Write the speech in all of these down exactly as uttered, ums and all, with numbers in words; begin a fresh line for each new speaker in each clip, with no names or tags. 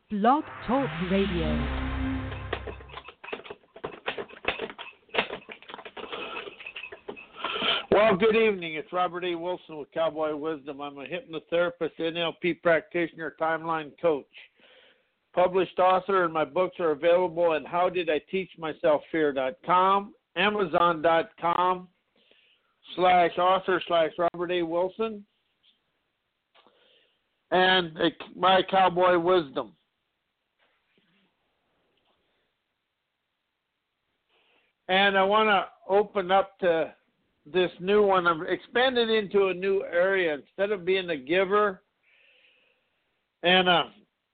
Blog Talk Radio.
Well, good evening. It's Robert A. Wilson with Cowboy Wisdom. I'm a hypnotherapist, N L P practitioner, timeline coach, published author, and my books are available at how did I teach myself fear dot com, amazon dot com, slash author slash Robert A. Wilson, and my Cowboy Wisdom. And I want to open up to this new one. I'm expanded into a new area. Instead of being a giver and a,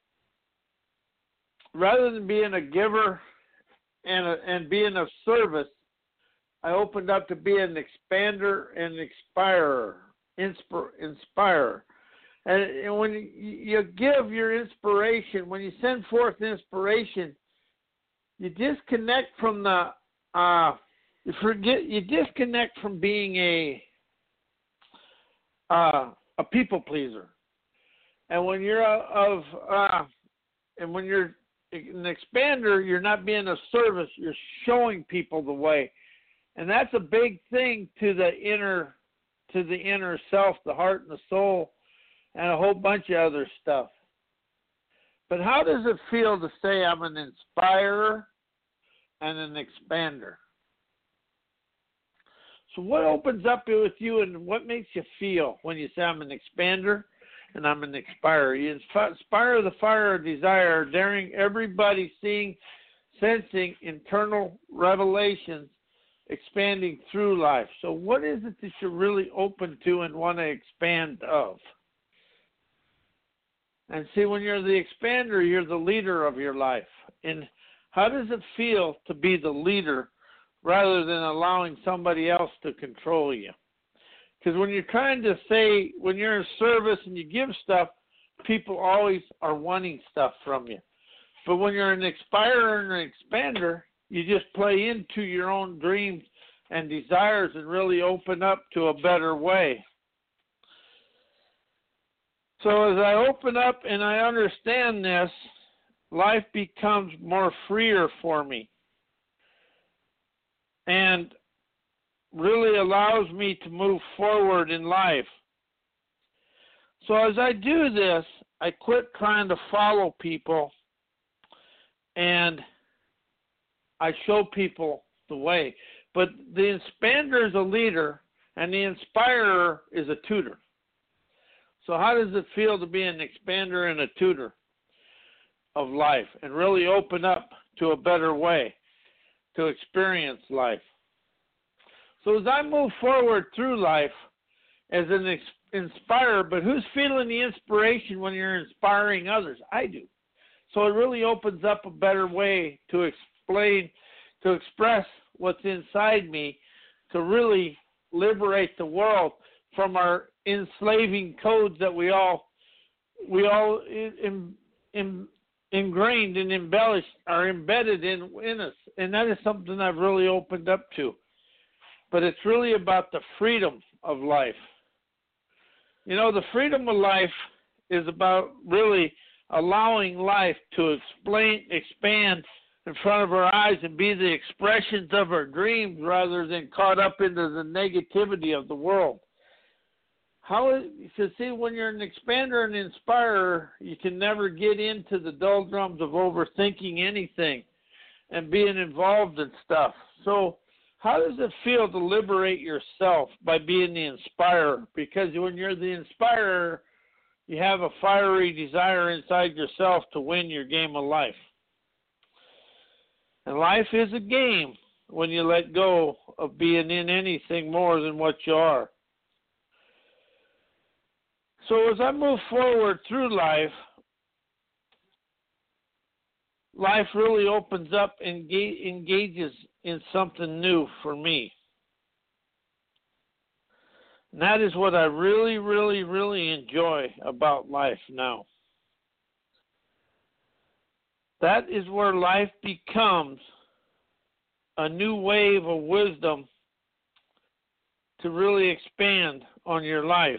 rather than being a giver and a, and being of service, I opened up to be an expander and expirer, inspire, inspire. And, and when you, you give your inspiration, when you send forth inspiration, you disconnect from the Uh, you forget. You disconnect from being a uh, a people pleaser, and when you're a, of uh, and when you're an expander, you're not being of service. You're showing people the way, and that's a big thing to the inner to the inner self, the heart and the soul, and a whole bunch of other stuff. But how does it feel to say I'm an inspirer and an expander? So what opens up with you and what makes you feel when you say I'm an expander and I'm an expirer? You inspire the fire of desire, daring everybody, seeing, sensing internal revelations, expanding through life. So what is it that you're really open to and want to expand of? And see, when you're the expander, you're the leader of your life. And how does it feel to be the leader rather than allowing somebody else to control you? Because when you're trying to say, when you're in service and you give stuff, people always are wanting stuff from you. But when you're an expirer and an expander, you just play into your own dreams and desires and really open up to a better way. So as I open up and I understand this, life becomes more freer for me and really allows me to move forward in life. So as I do this, I quit trying to follow people and I show people the way. But the expander is a leader and the inspirer is a tutor. So how does it feel to be an expander and a tutor of life and really open up to a better way to experience life? So as I move forward through life as an ex- inspirer, but who's feeling the inspiration when you're inspiring others? I do. So it really opens up a better way to explain, to express what's inside me, to really liberate the world from our enslaving codes that we all we all in, in, ingrained and embellished are embedded in, in us. And that is something I've really opened up to. But it's really about the freedom of life. You know, the freedom of life is about really allowing life to explain, expand in front of our eyes and be the expressions of our dreams rather than caught up into the negativity of the world. How is, so see, when you're an expander and inspirer, you can never get into the doldrums of overthinking anything and being involved in stuff. So how does it feel to liberate yourself by being the inspirer? Because when you're the inspirer, you have a fiery desire inside yourself to win your game of life. And life is a game when you let go of being in anything more than what you are. So as I move forward through life, life really opens up and ga- engages in something new for me. And that is what I really, really, really enjoy about life now. That is where life becomes a new wave of wisdom to really expand on your life.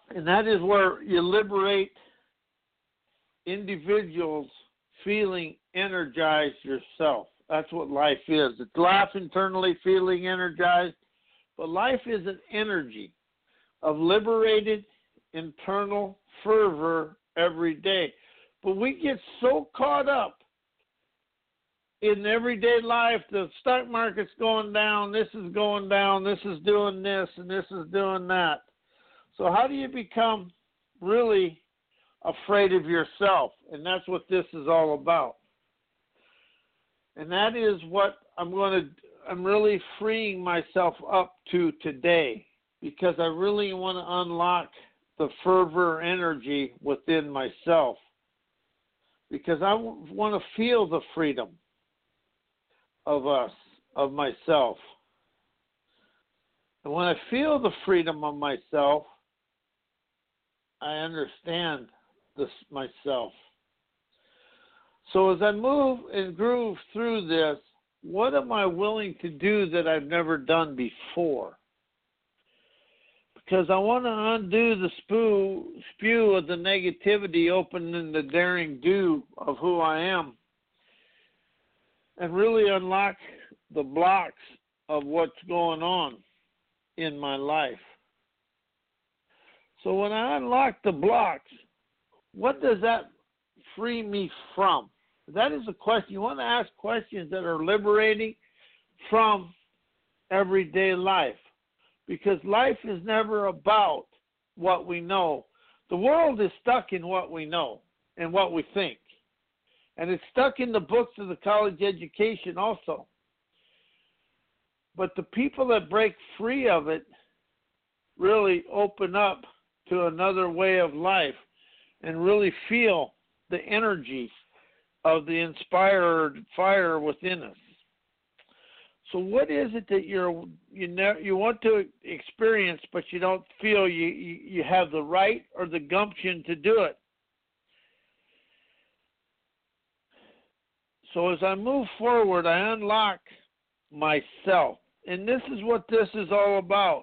And that is where you liberate individuals feeling energized yourself. That's what life is. It's laugh internally, feeling energized. But life is an energy of liberated internal fervor every day. But we get so caught up in everyday life, the stock market's going down, this is going down, this is doing this, and this is doing that. So how do you become really afraid of yourself? And that's what this is all about. And that is what I'm going to, I'm really freeing myself up to today, because I really want to unlock the fervor energy within myself, because I want to feel the freedom of us, of myself. And when I feel the freedom of myself, I understand this myself. So as I move and groove through this, what am I willing to do that I've never done before? Because I want to undo the spew, spew of the negativity, opening the daring do of who I am, and really unlock the blocks of what's going on in my life. So when I unlock the blocks, what does that free me from? That is a question. You want to ask questions that are liberating from everyday life, because life is never about what we know. The world is stuck in what we know and what we think. And it's stuck in the books of the college education also. But the people that break free of it really open up to another way of life and really feel the energy of the inspired fire within us. So what is it that you're you know you want to experience, but you don't feel you, you, you have the right or the gumption to do it? So as I move forward, I unlock myself. And this is what this is all about.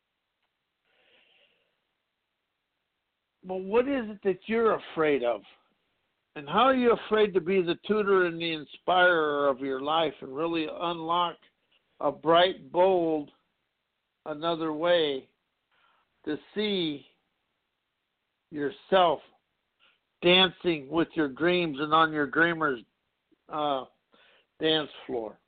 But what is it that you're afraid of? And how are you afraid to be the tutor and the inspirer of your life and really unlock a bright, bold, another way to see yourself dancing with your dreams and on your dreamer's uh, dance floor?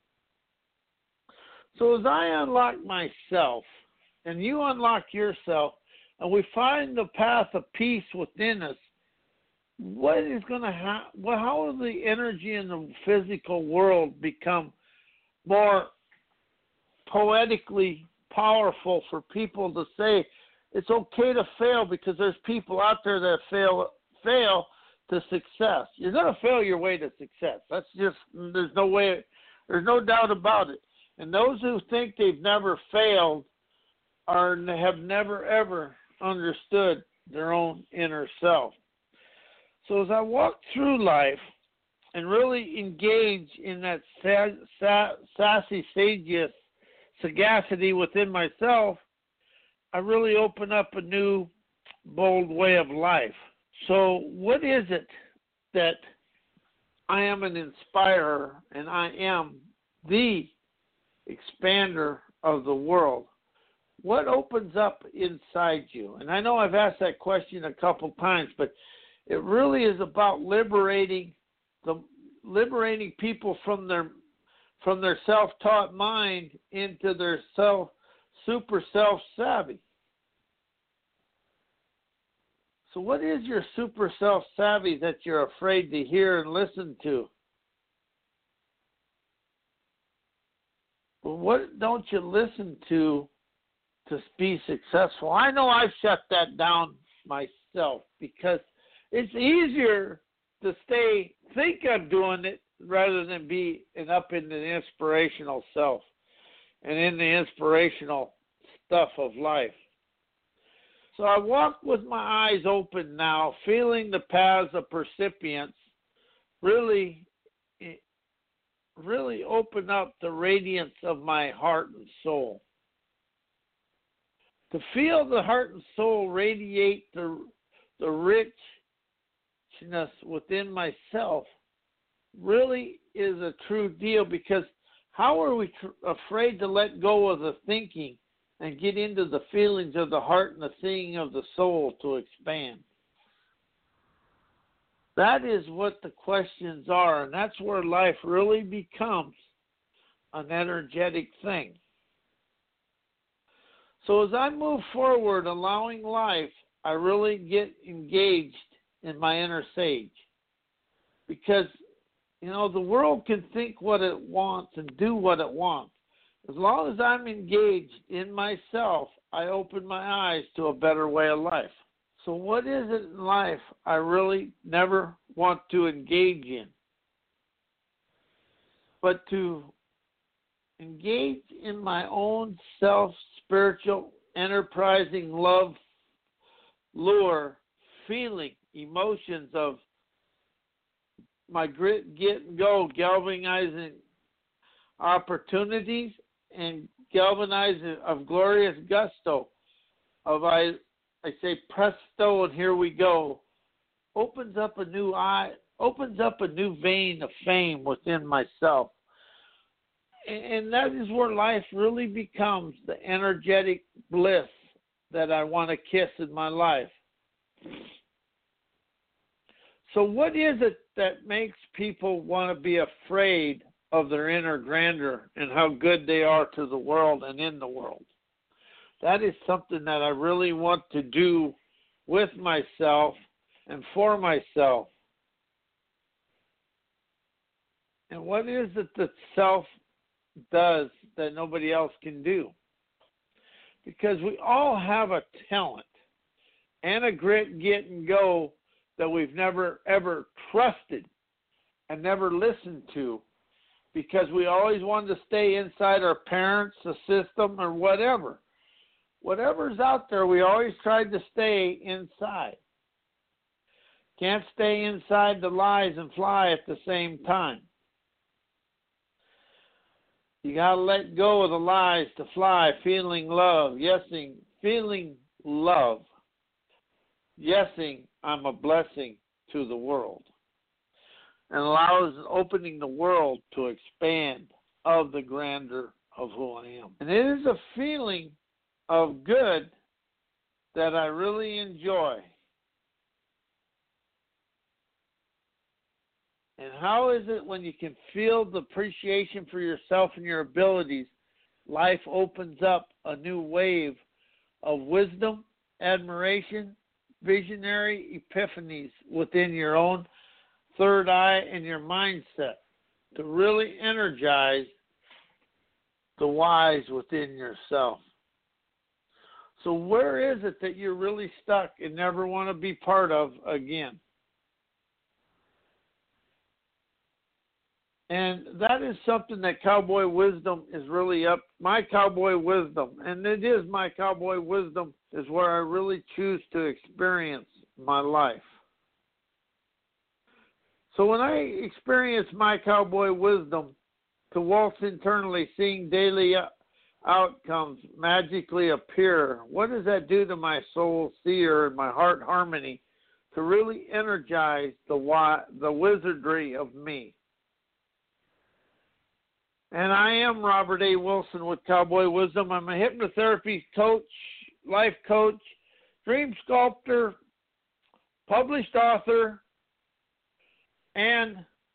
So as I unlock myself and you unlock yourself, and we find the path of peace within us, what is going to happen? Well, how will the energy in the physical world become more poetically powerful for people to say it's okay to fail, because there's people out there that fail fail to success. You're going to fail your way to success. That's just, there's no way, there's no doubt about it. And those who think they've never failed are have never ever understood their own inner self. So as I walk through life and really engage in that sa- sa- sassy sageous sagacity within myself, I really open up a new, bold way of life. So what is it that I am an inspirer and I am the expander of the world? What opens up inside you? And I know I've asked that question a couple times, but it really is about liberating the liberating people from their from their self-taught mind into their self super self-savvy. So what is your super self-savvy that you're afraid to hear and listen to? Well, what don't you listen to to be successful? I know I've shut that down myself, because it's easier to stay, think I'm doing it, rather than be and up in the inspirational self and in the inspirational stuff of life. So I walk with my eyes open now, feeling the paths of percipience really, really open up the radiance of my heart and soul. To feel the heart and soul radiate the, the richness within myself really is a true deal, because how are we tr- afraid to let go of the thinking and get into the feelings of the heart and the seeing of the soul to expand? That is what the questions are, and that's where life really becomes an energetic thing. So as I move forward, allowing life, I really get engaged in my inner sage. Because, you know, the world can think what it wants and do what it wants. As long as I'm engaged in myself, I open my eyes to a better way of life. So what is it in life I really never want to engage in? But to engage in my own self-spiritual, enterprising love, lure, feeling, emotions of my grit, get, and go, galvanizing opportunities and galvanizing of glorious gusto, of I, I say presto and here we go, opens up a new eye, opens up a new vein of fame within myself. And that is where life really becomes the energetic bliss that I want to kiss in my life. So what is it that makes people want to be afraid of their inner grandeur and how good they are to the world and in the world? That is something that I really want to do with myself and for myself. And what is it that self does that nobody else can do? Because we all have a talent and a grit, get, and go that we've never, ever trusted and never listened to, because we always wanted to stay inside our parents, the system, or whatever. Whatever's out there, we always tried to stay inside. Can't stay inside the lies and fly at the same time. You got to let go of the lies to fly, feeling love, yesing, feeling love, yesing, I'm a blessing to the world, and allows opening the world to expand of the grandeur of who I am. And it is a feeling of good that I really enjoy. And how is it when you can feel the appreciation for yourself and your abilities, life opens up a new wave of wisdom, admiration, visionary epiphanies within your own third eye and your mindset to really energize the wise within yourself. So where is it that you're really stuck and never want to be part of again? And that is something that Cowboy Wisdom is really up. My Cowboy Wisdom, and it is my Cowboy Wisdom, is where I really choose to experience my life. So when I experience my Cowboy Wisdom, to waltz internally, seeing daily outcomes magically appear, what does that do to my soul seer and my heart harmony to really energize the the wizardry of me? And I am Robert A. Wilson with Cowboy Wisdom. I'm a hypnotherapy coach, life coach, dream sculptor, published author, and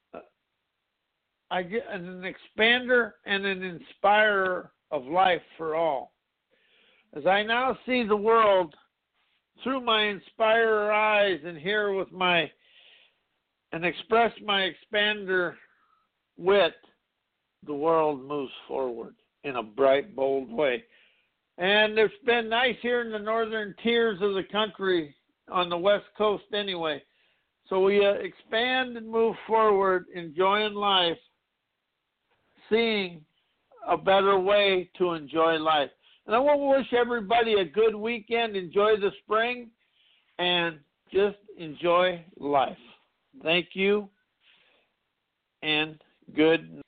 I get an expander and an inspirer of life for all. As I now see the world through my inspirer eyes and hear with my and express my expander wit, the world moves forward in a bright, bold way. And it's been nice here in the northern tiers of the country on the west coast anyway. So we uh, expand and move forward, enjoying life, seeing a better way to enjoy life. And I want to wish everybody a good weekend. Enjoy the spring and just enjoy life. Thank you and good night.